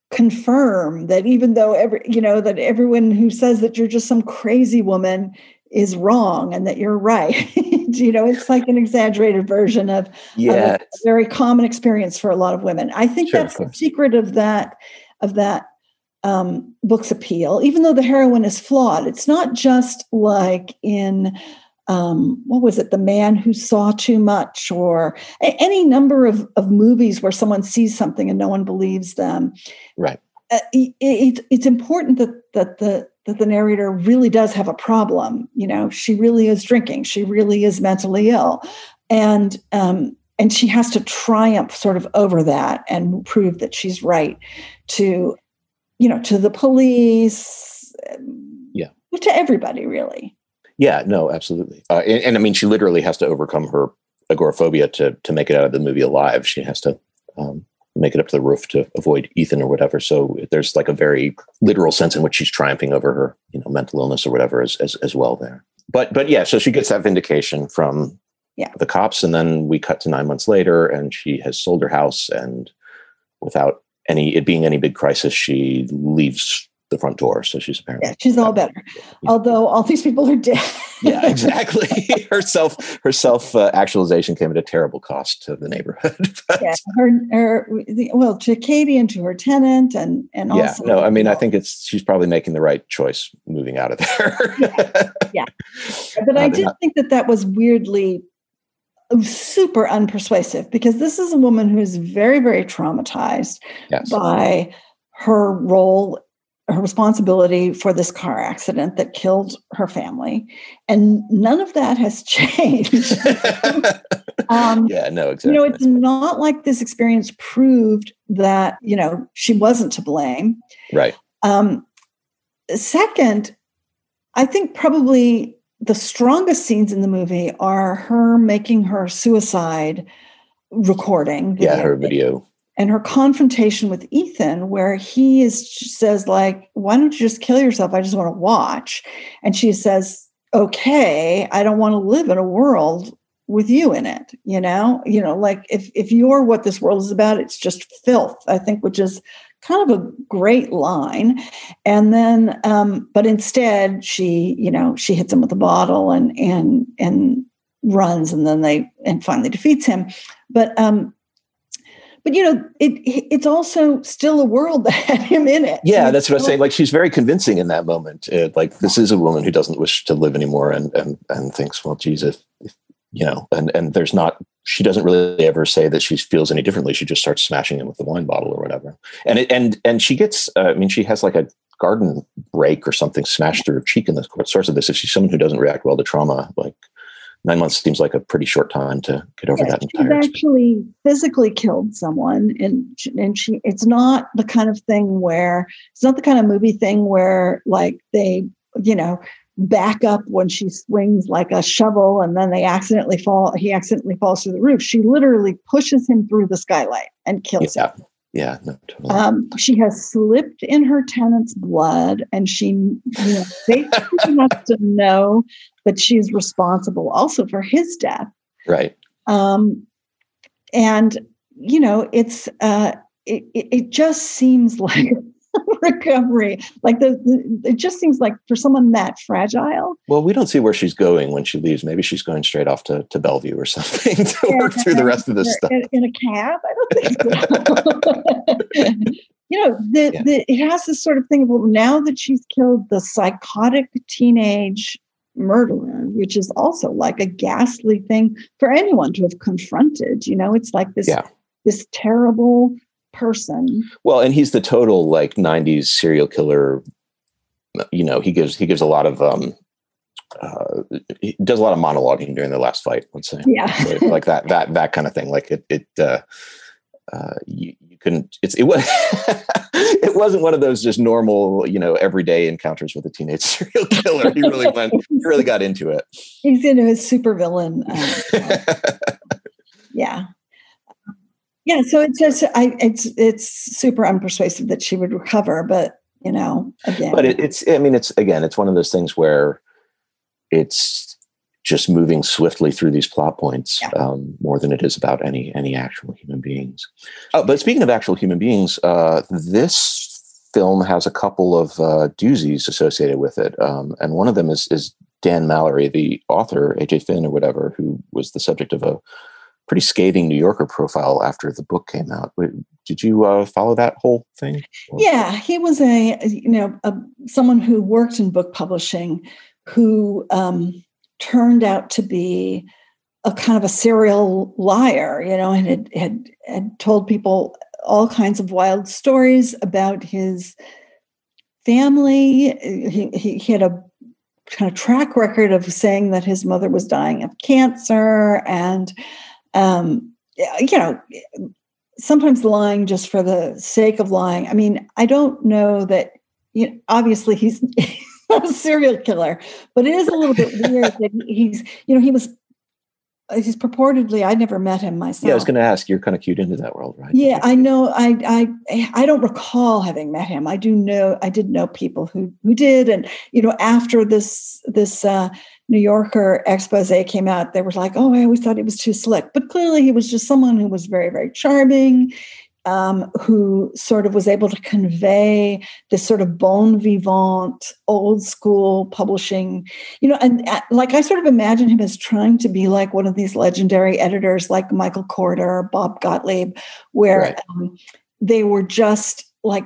Speaker 6: confirm that even though every, you know, that everyone who says that you're just some crazy woman is wrong and that you're right. You know, it's like an exaggerated version of,
Speaker 5: yeah.
Speaker 6: of a very common experience for a lot of women. I think
Speaker 5: Sure,
Speaker 6: that's the secret of that, of that um, book's appeal, even though the heroine is flawed. It's not just like in, um, what was it? The Man Who Saw Too Much, or a- any number of, of movies where someone sees something and no one believes them.
Speaker 5: Right.
Speaker 6: Uh, it, it, it's important that, that the, that the narrator really does have a problem. You know, she really is drinking. She really is mentally ill. And, um, and she has to triumph sort of over that and prove that she's right to, you know, to the police,
Speaker 5: yeah,
Speaker 6: to everybody, really.
Speaker 5: Yeah, no, absolutely. Uh, and, and I mean, she literally has to overcome her agoraphobia to to make it out of the movie alive. She has to um, make it up to the roof to avoid Ethan or whatever. So there's like a very literal sense in which she's triumphing over her, you know, mental illness or whatever as as, as well there. But but yeah, so she gets that vindication from
Speaker 6: yeah.
Speaker 5: the cops, and then we cut to nine months later, and she has sold her house, and without any it being any big crisis, she leaves the front door. So she's apparently
Speaker 6: yeah, she's all better. Yeah. Although all these people are dead.
Speaker 5: Yeah, exactly. her self her self uh, actualization came at a terrible cost to the neighborhood.
Speaker 6: yeah, her, her well, to Katie and to her tenant, and and
Speaker 5: yeah,
Speaker 6: also.
Speaker 5: no, I mean, I think it's she's probably making the right choice moving out of there.
Speaker 6: yeah, yeah, but uh, I did not, think that that was weirdly super unpersuasive, because this is a woman who is very, very traumatized
Speaker 5: yes.
Speaker 6: by her role, her responsibility for this car accident that killed her family. And none of that has changed. um,
Speaker 5: yeah, no, exactly.
Speaker 6: You know, it's not like this experience proved that, you know, she wasn't to blame.
Speaker 5: Right.
Speaker 6: Um, second, I think probably the strongest scenes in the movie are her making her suicide recording.
Speaker 5: Yeah, her video.
Speaker 6: And her confrontation with Ethan, where he is says, like, why don't you just kill yourself? I just want to watch. And she says, okay, I don't want to live in a world with you in it. You know, you know, like if, if you're what this world is about, it's just filth, I think, which is kind of a great line. And then, um, but instead she, you know, she hits him with a bottle and, and, and runs, and then they, and finally defeats him. But, um, But, you know, it it's also still a world that had him in it.
Speaker 5: Yeah, that's what I was saying. Like, she's very convincing in that moment. It, like, this is a woman who doesn't wish to live anymore, and and and thinks, well, geez, if, if you know, and and there's not, she doesn't really ever say that she feels any differently. She just starts smashing him with the wine bottle or whatever. And it, and and she gets, uh, I mean, she has like a garden rake or something smashed through her cheek in the source of this. If she's someone who doesn't react well to trauma, like, nine months seems like a pretty short time to get over
Speaker 6: yeah,
Speaker 5: that entire
Speaker 6: she's actually experience. Physically killed someone. And, and she, it's not the kind of thing where, it's not the kind of movie thing where, like, they, you know, back up when she swings like a shovel and then they accidentally fall, he accidentally falls through the roof. She literally pushes him through the skylight and kills
Speaker 5: yeah.
Speaker 6: him.
Speaker 5: Yeah, no, totally.
Speaker 6: Um, she has slipped in her tenant's blood, and she, you know, basically has to know that she's responsible also for his death.
Speaker 5: Right.
Speaker 6: Um, and you know, it's uh, it, it just seems like recovery, like the, the it just seems like for someone that fragile.
Speaker 5: Well, we don't see where she's going when she leaves. Maybe she's going straight off to, to Bellevue or something to yeah, work through the rest of this stuff.
Speaker 6: In, in a cab? I don't think so. You know, the, yeah. the, it has this sort of thing of, well, now that she's killed the psychotic teenage murderer, which is also like a ghastly thing for anyone to have confronted. You know, it's like this,
Speaker 5: yeah.
Speaker 6: this terrible person.
Speaker 5: Well, and he's the total like nineties serial killer. You know, he gives he gives a lot of um uh he does a lot of monologuing during the last fight, let's say.
Speaker 6: Yeah.
Speaker 5: So, like that that that kind of thing. Like it it uh uh you, you couldn't it's it was it wasn't one of those just normal, you know, everyday encounters with a teenage serial killer. He really went he really got into it.
Speaker 6: He's into his supervillain. Uh, yeah. Yeah, so it's just I, it's it's super unpersuasive that she would recover, but you know, again,
Speaker 5: but it, it's I mean, it's again, it's one of those things where it's just moving swiftly through these plot points,
Speaker 6: Yeah.
Speaker 5: um, more than it is about any any actual human beings. Oh, but speaking of actual human beings, uh, this film has a couple of uh, doozies associated with it, um, and one of them is is Dan Mallory, the author, A J Finn or whatever, who was the subject of a pretty scathing New Yorker profile after the book came out. Did you uh, follow that whole thing?
Speaker 6: Yeah, he was a you know a, someone who worked in book publishing, who um, turned out to be a kind of a serial liar, you know, and had had, had told people all kinds of wild stories about his family. He, he, he had a kind of track record of saying that his mother was dying of cancer, and um, you know, sometimes lying just for the sake of lying. I mean, I don't know that. You know, obviously, he's not a serial killer, but it is a little bit weird that he's. You know, he was. He's purportedly. I never met him myself.
Speaker 5: Yeah, I was going to ask. You're kind of cued into that world, right?
Speaker 6: Yeah, I know. I I I don't recall having met him. I do know. I did know people who who did, and you know, after this this uh, New Yorker expose came out, they were like, "Oh, I always thought he was too slick," but clearly he was just someone who was very very charming. Um, who sort of was able to convey this sort of bon vivant, old school publishing, you know, and uh, like I sort of imagine him as trying to be like one of these legendary editors like Michael Korda or Bob Gottlieb, where
Speaker 5: Right.
Speaker 6: um, they were just like,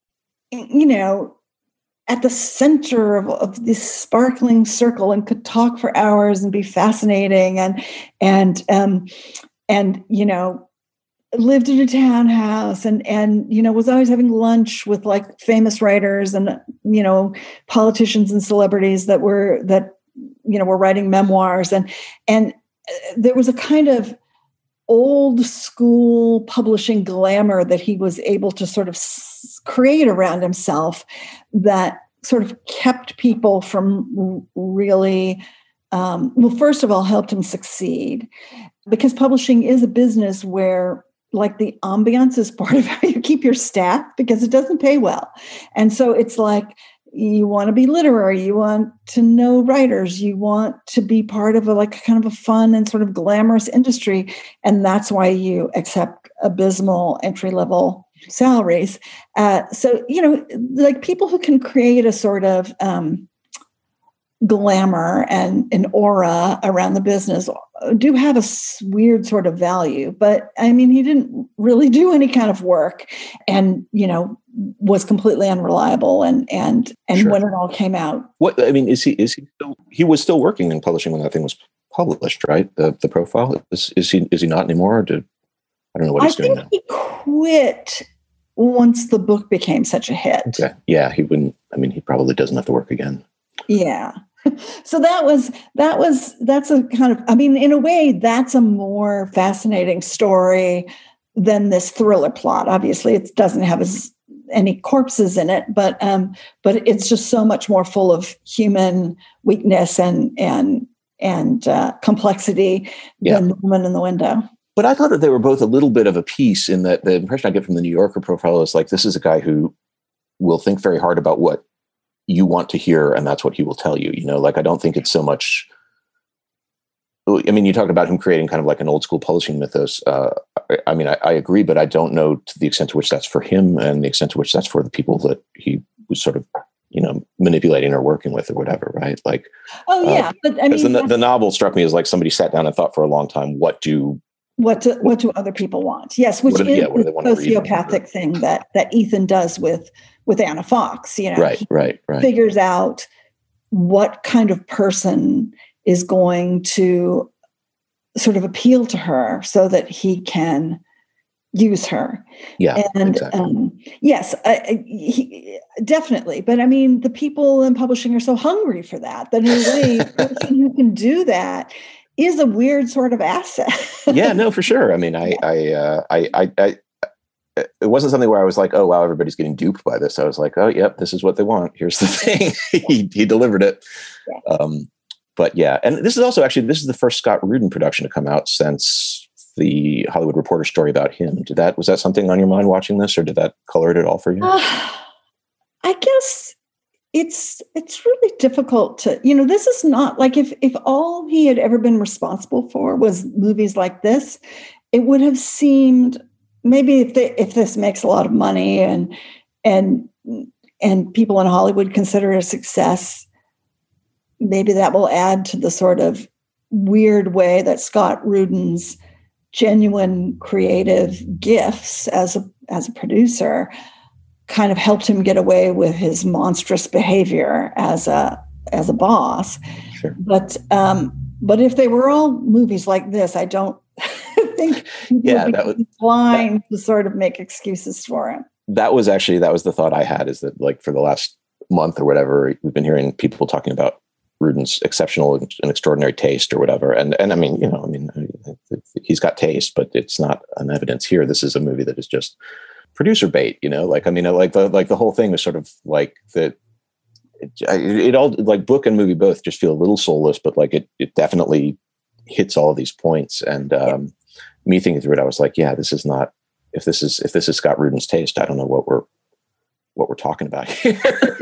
Speaker 6: you know, at the center of, of this sparkling circle and could talk for hours and be fascinating and, and, um, and, you know, lived in a townhouse and, and, you know, was always having lunch with like famous writers and, you know, politicians and celebrities that were, that, you know, were writing memoirs. And, and there was a kind of old school publishing glamour that he was able to sort of s- create around himself that sort of kept people from really, um, well, first of all, helped him succeed, because publishing is a business where like the ambiance is part of how you keep your staff, because it doesn't pay well. And so it's like, you want to be literary, you want to know writers, you want to be part of a like kind of a fun and sort of glamorous industry. And that's why you accept abysmal entry-level salaries. Uh, so, you know, like people who can create a sort of um, glamour and an aura around the business do have a weird sort of value. But I mean, he didn't really do any kind of work and, you know, was completely unreliable. And, and, and
Speaker 5: Sure.
Speaker 6: when it all came out.
Speaker 5: What, I mean, is he, is he still, he was still working in publishing when that thing was published, right? The the profile is, is he, is he not anymore? Or did, I don't know what he's
Speaker 6: I
Speaker 5: doing
Speaker 6: think
Speaker 5: now.
Speaker 6: he quit once the book became such a hit.
Speaker 5: Okay. Yeah. He wouldn't, I mean, he probably doesn't have to work again.
Speaker 6: Yeah. So that was, that was, that's a kind of, I mean, in a way, that's a more fascinating story than this thriller plot. Obviously, it doesn't have as any corpses in it, but, um, but it's just so much more full of human weakness and, and, and uh, complexity
Speaker 5: Yeah.
Speaker 6: than The Woman in the Window.
Speaker 5: But I thought that they were both a little bit of a piece in that the impression I get from the New Yorker profile is like, this is a guy who will think very hard about what you want to hear, and that's what he will tell you. You know, like, I don't think it's so much, I mean, you talked about him creating kind of like an old school publishing mythos. Uh, I, I mean, I, I agree, but I don't know to the extent to which that's for him and the extent to which that's for the people that he was sort of, you know, manipulating or working with or whatever. Right. Like,
Speaker 6: Oh yeah.
Speaker 5: uh,
Speaker 6: but I mean,
Speaker 5: the, the novel struck me as like somebody sat down and thought for a long time, what do,
Speaker 6: what do, what do other people want? Yes. Which
Speaker 5: What do-
Speaker 6: is
Speaker 5: yeah, what do
Speaker 6: the
Speaker 5: they wanna read?
Speaker 6: sociopathic thing that, that Ethan does with, with Anna Fox, you know,
Speaker 5: right, right, right.
Speaker 6: figures out what kind of person is going to sort of appeal to her so that he can use her.
Speaker 5: Yeah,
Speaker 6: And
Speaker 5: exactly.
Speaker 6: um, yes, I, I- he, definitely. But I mean, the people in publishing are so hungry for that, that in a way, a person who can do that is a weird sort of asset.
Speaker 5: Yeah, no, for sure. I mean, I, I, uh, I, I, I, it wasn't something where I was like, oh, wow, everybody's getting duped by this. I was like, oh, yep, this is what they want. Here's the thing. he, he delivered it.
Speaker 6: Yeah.
Speaker 5: Um, but yeah, and this is also actually, this is the first Scott Rudin production to come out since the Hollywood Reporter story about him. Did that, was that something on your mind watching this, or did that color it at all for you?
Speaker 6: Uh, I guess it's it's really difficult to, you know, this is not like if if all he had ever been responsible for was movies like this, it would have seemed maybe if they, if this makes a lot of money and and and people in Hollywood consider it a success, maybe that will add to the sort of weird way that Scott Rudin's genuine creative gifts as a as a producer kind of helped him get away with his monstrous behavior as a as a boss.
Speaker 5: Sure.
Speaker 6: But um, but if they were all movies like this, I don't think people
Speaker 5: yeah,
Speaker 6: would be
Speaker 5: that was
Speaker 6: inclined to sort of make excuses for him.
Speaker 5: That was actually that was the thought I had, is that like for the last month or whatever, we've been hearing people talking about Rudin's exceptional and extraordinary taste or whatever. And, and I mean, you know, I mean, he's got taste, but it's not an evidence here. This is a movie that is just producer bait, you know, like, I mean, like the, like the whole thing was sort of like that. It, it all like book and movie both just feel a little soulless, but like it, it definitely hits all of these points. And um, yeah. me thinking through it, I was like, yeah, this is not, if this is, if this is Scott Rudin's taste, I don't know what we're, what we're talking about here.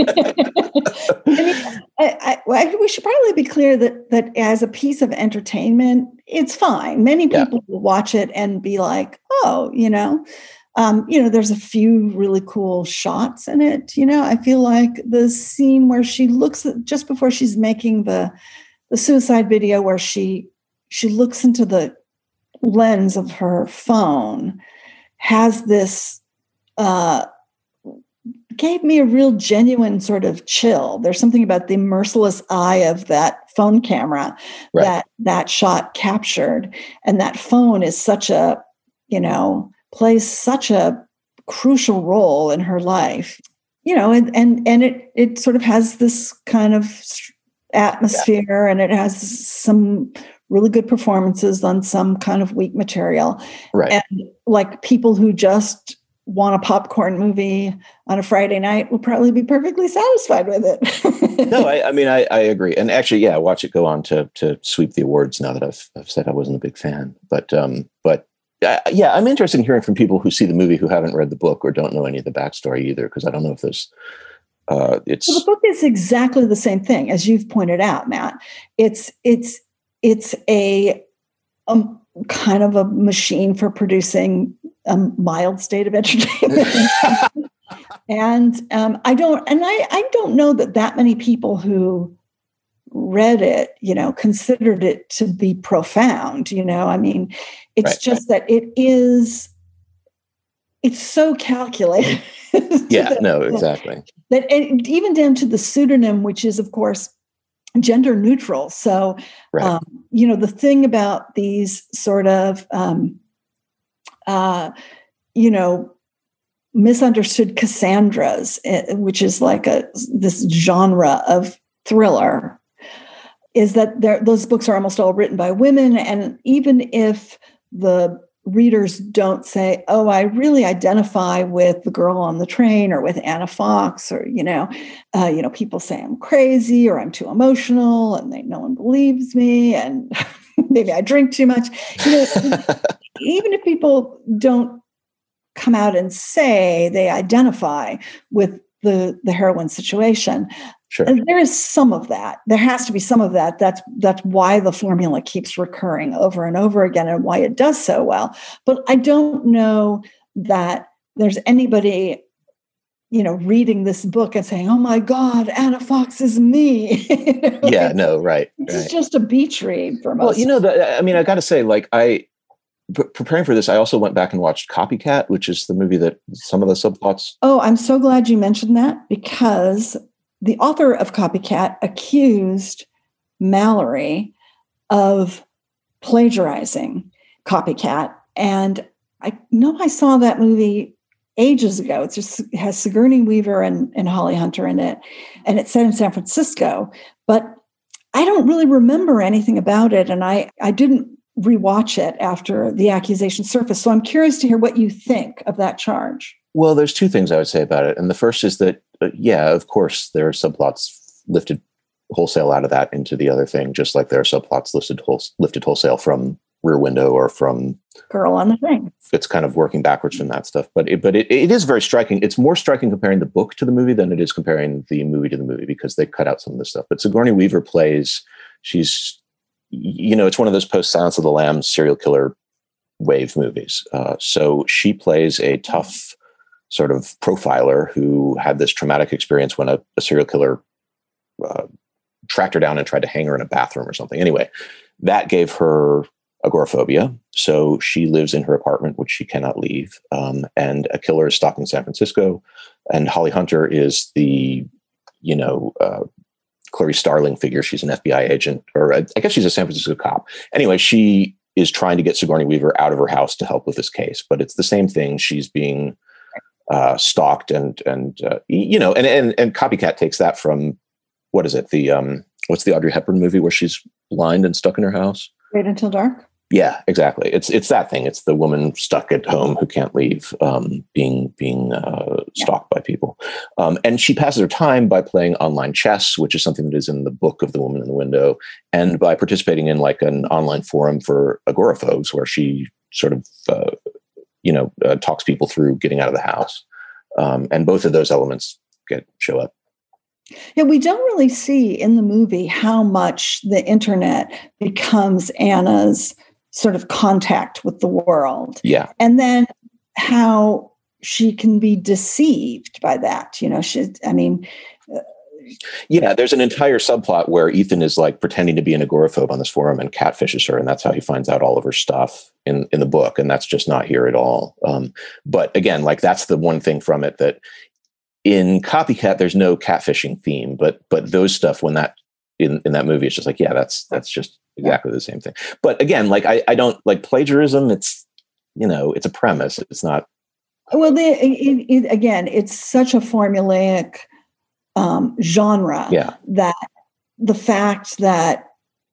Speaker 6: I mean, I, I, we should probably be clear that that as a piece of entertainment, it's fine. Many people yeah. will watch it and be like, "Oh, you know, um, you know, there's a few really cool shots in it." You know, I feel like the scene where she looks at, just before she's making the the suicide video, where she she looks into the lens of her phone, has this. Uh, gave me a real genuine sort of chill. There's something about the merciless eye of that phone camera right. that that shot captured. And that phone is such a, you know, plays such a crucial role in her life, you know, and, and, and it, it sort of has this kind of atmosphere yeah. and it has some really good performances on some kind of weak material.
Speaker 5: Right.
Speaker 6: And like people who just want a popcorn movie on a Friday night will probably be perfectly satisfied with it.
Speaker 5: no, I, I mean, I, I agree. And actually, yeah, watch it go on to to sweep the awards now that I've, I've said I wasn't a big fan. But, um, but uh, yeah, I'm interested in hearing from people who see the movie who haven't read the book or don't know any of the backstory either, because I don't know if there's, uh, it's...
Speaker 6: Well, the book is exactly the same thing, as you've pointed out, Matt. It's, it's, it's a, a kind of a machine for producing a mild state of entertainment. and um, I don't, and I, I don't know that that many people who read it, you know, considered it to be profound. You know, I mean, it's
Speaker 5: right,
Speaker 6: just
Speaker 5: right.
Speaker 6: that it is, it's so calculated.
Speaker 5: yeah,
Speaker 6: that,
Speaker 5: no, exactly.
Speaker 6: That, that even down to the pseudonym, which is of course gender neutral. So,
Speaker 5: right.
Speaker 6: um, you know, the thing about these sort of, um, Uh, you know, misunderstood Cassandras, which is like a this genre of thriller, is that those books are almost all written by women. And even if the readers don't say, oh, I really identify with the girl on the train or with Anna Fox, or, you know, uh, you know, people say I'm crazy or I'm too emotional and they, no one believes me. And maybe I drink too much. You know, even if people don't come out and say they identify with the, the heroine situation,
Speaker 5: sure.
Speaker 6: and there is some of that. There has to be some of that. That's that's why the formula keeps recurring over and over again and why it does so well. But I don't know that there's anybody, you know, reading this book and saying, oh my God, Anna Fox is me. like,
Speaker 5: yeah, no, right.
Speaker 6: It's
Speaker 5: right.
Speaker 6: just a beach read for most.
Speaker 5: Well, you know, the, I mean, I got to say, like, I, p- preparing for this, I also went back and watched Copycat, which is the movie that some of the subplots.
Speaker 6: Oh, I'm so glad you mentioned that, because the author of Copycat accused Mallory of plagiarizing Copycat. And I know I saw that movie ages ago. It's just, it has Sigourney Weaver and, and Holly Hunter in it. And it's set in San Francisco. But I don't really remember anything about it. And I, I didn't rewatch it after the accusation surfaced. So I'm curious to hear what you think of that charge.
Speaker 5: Well, there's two things I would say about it. And the first is that, uh, yeah, of course, there are subplots lifted wholesale out of that into the other thing, just like there are subplots listed whole, lifted wholesale from Rear Window or from
Speaker 6: Girl on the Train.
Speaker 5: It's kind of working backwards from that stuff, but it, but it, it is very striking. It's more striking comparing the book to the movie than it is comparing the movie to the movie, because they cut out some of the stuff. But Sigourney Weaver plays, she's, you know, it's one of those post Silence of the Lambs serial killer wave movies. Uh, so she plays a tough sort of profiler who had this traumatic experience when a, a serial killer uh, tracked her down and tried to hang her in a bathroom or something. Anyway, that gave her agoraphobia. So she lives in her apartment, which she cannot leave. Um, and a killer is stalking San Francisco. And Holly Hunter is the, you know, uh, Clarice Starling figure. She's an F B I agent, or I, I guess she's a San Francisco cop. Anyway, she is trying to get Sigourney Weaver out of her house to help with this case. But it's the same thing. She's being uh, stalked and, and uh, you know, and, and, and Copycat takes that from, what is it? The, um, what's the Audrey Hepburn movie where she's blind and stuck in her house?
Speaker 6: Wait Until Dark?
Speaker 5: Yeah, exactly. It's it's that thing. It's the woman stuck at home who can't leave, um, being being uh, stalked yeah. by people. Um, and she passes her time by playing online chess, which is something that is in the book of The Woman in the Window, and by participating in like an online forum for agoraphobes, where she sort of, uh, you know, uh, talks people through getting out of the house. Um, and both of those elements get show up.
Speaker 6: Yeah, we don't really see in the movie how much the internet becomes Anna's sort of contact with the world.
Speaker 5: Yeah.
Speaker 6: And then how she can be deceived by that. You know, she, I mean, uh,
Speaker 5: yeah, there's an entire subplot where Ethan is like pretending to be an agoraphobe on this forum and catfishes her. And that's how he finds out all of her stuff in, in the book. And that's just not here at all. Um, but again, like that's the one thing from it that in Copycat, there's no catfishing theme, but, but those stuff when that in, in that movie, it's just like, yeah, that's, that's just exactly the same thing. But again, like I, I don't like plagiarism. It's, you know, it's a premise. It's not.
Speaker 6: Well, the, it, it, again, it's such a formulaic um, genre
Speaker 5: yeah.
Speaker 6: that the fact that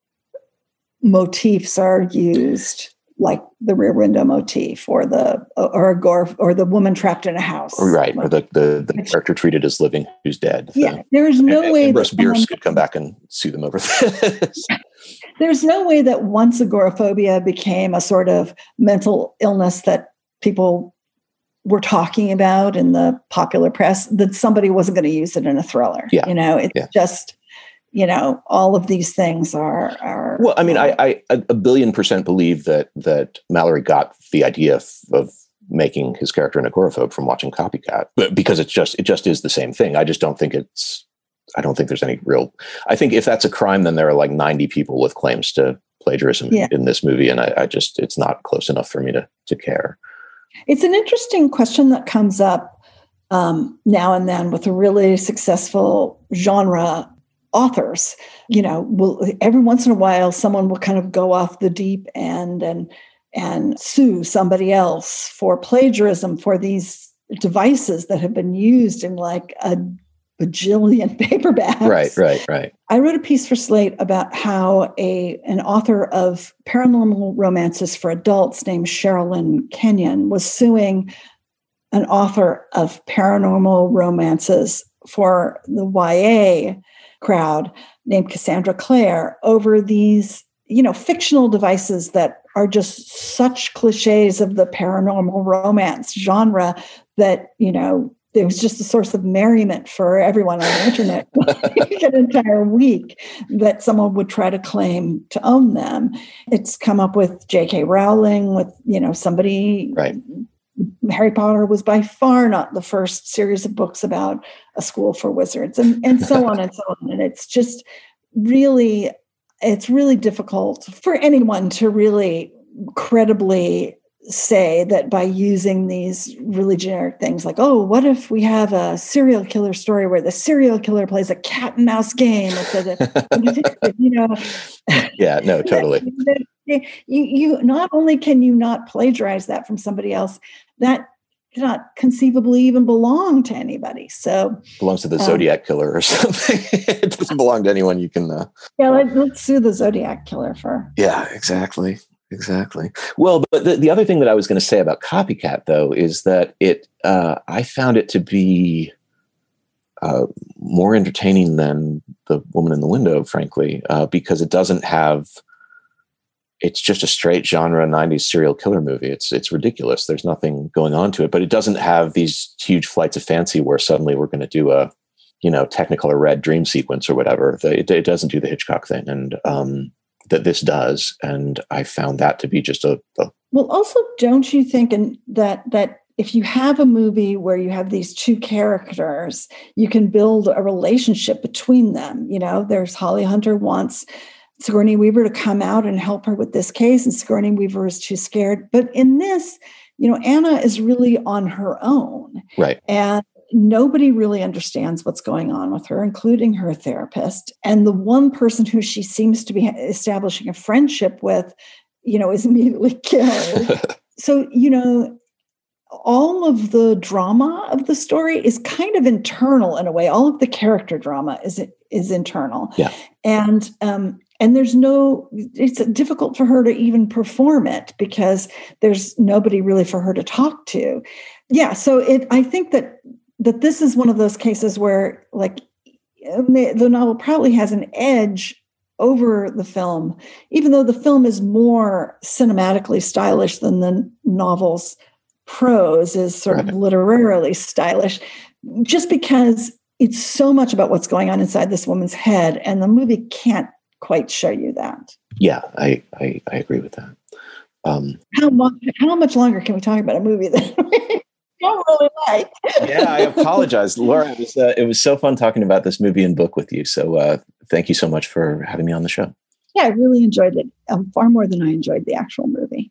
Speaker 6: motifs are used, like the Rear Window motif, or the or gore, or the woman trapped in a house,
Speaker 5: right? Or the the, the character treated as living who's dead.
Speaker 6: Yeah, there's no
Speaker 5: and,
Speaker 6: way
Speaker 5: and Bruce
Speaker 6: that
Speaker 5: Bierce
Speaker 6: someone,
Speaker 5: could come back and sue them over this.
Speaker 6: There's no way that once agoraphobia became a sort of mental illness that people were talking about in the popular press, that somebody wasn't going to use it in a thriller.
Speaker 5: Yeah.
Speaker 6: You know, it's
Speaker 5: yeah.
Speaker 6: just, you know, all of these things are, are
Speaker 5: well, I mean, I, I, a billion percent believe that, that Mallory got the idea of, of making his character an agoraphobe from watching Copycat, but because it's just, it just is the same thing. I just don't think it's, I don't think there's any real, I think if that's a crime, then there are like ninety people with claims to plagiarism yeah. in this movie. And I, I just, it's not close enough for me to, to care.
Speaker 6: It's an interesting question that comes up um, now and then with a really successful genre authors. You know, will every once in a while, someone will kind of go off the deep end and, and sue somebody else for plagiarism for these devices that have been used in like a bajillion paperbacks.
Speaker 5: Right, right, right.
Speaker 6: I wrote a piece for Slate about how a an author of paranormal romances for adults named Sherilyn Kenyon was suing an author of paranormal romances for the Y A crowd named Cassandra Clare over these, you know, fictional devices that are just such cliches of the paranormal romance genre that, you know, it was just a source of merriment for everyone on the internet an entire week that someone would try to claim to own them. It's come up with J K Rowling, with, you know, somebody,
Speaker 5: right.
Speaker 6: Harry Potter was by far not the first series of books about a school for wizards, and, and so on and so on. And it's just really, it's really difficult for anyone to really credibly say that by using these really generic things like, oh, what if we have a serial killer story where the serial killer plays a cat and mouse game? You know,
Speaker 5: yeah, no, totally.
Speaker 6: You, you not only can you not plagiarize that from somebody else, that cannot conceivably even belong to anybody. So
Speaker 5: belongs to the
Speaker 6: um,
Speaker 5: Zodiac killer or something. It doesn't belong to anyone. You can. Uh,
Speaker 6: yeah, let, let's sue the Zodiac killer for.
Speaker 5: Yeah, exactly. Exactly. Well, but the, the other thing that I was going to say about Copycat, though, is that it, uh, I found it to be uh, more entertaining than The Woman in the Window, frankly, uh, because it doesn't have it's just a straight genre nineties serial killer movie. It's it's ridiculous. There's nothing going on to it, but it doesn't have these huge flights of fancy where suddenly we're going to do a, you know, Technicolor red dream sequence or whatever. It, it doesn't do the Hitchcock thing, and um, that this does. And I found that to be just a, a
Speaker 6: well. Also, don't you think in that that if you have a movie where you have these two characters, you can build a relationship between them. You know, there's Holly Hunter wants Sigourney Weaver to come out and help her with this case, and Sigourney Weaver is too scared. But in this, you know, Anna is really on her own.
Speaker 5: Right.
Speaker 6: And nobody really understands what's going on with her, including her therapist. And the one person who she seems to be establishing a friendship with, you know, is immediately killed. So, you know, all of the drama of the story is kind of internal in a way. All of the character drama is is internal.
Speaker 5: Yeah.
Speaker 6: And um, and there's no, it's difficult for her to even perform it because there's nobody really for her to talk to. Yeah. So it, I think that that this is one of those cases where, like, the novel probably has an edge over the film, even though the film is more cinematically stylish than the novel's prose is sort
Speaker 5: right.
Speaker 6: of literarily stylish, just because it's so much about what's going on inside this woman's head, and the movie can't quite show you that.
Speaker 5: Yeah, I I, I agree with that. Um,
Speaker 6: how much how much longer can we talk about a movie that we don't really like?
Speaker 5: Yeah, I apologize, Laura. It was uh, it was so fun talking about this movie and book with you. So uh, thank you so much for having me on the show.
Speaker 6: Yeah, I really enjoyed it, um, far more than I enjoyed the actual movie.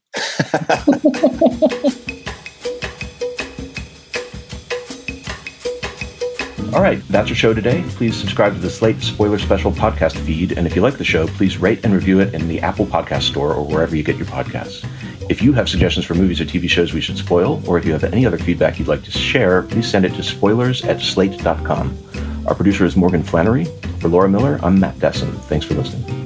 Speaker 5: All right, that's our show today. Please subscribe to the Slate Spoiler Special podcast feed. And if you like the show, please rate and review it in the Apple Podcast Store or wherever you get your podcasts. If you have suggestions for movies or T V shows we should spoil, or if you have any other feedback you'd like to share, please send it to spoilers at slate dot com. Our producer is Morgan Flannery. For Laura Miller, I'm Matt Desson. Thanks for listening.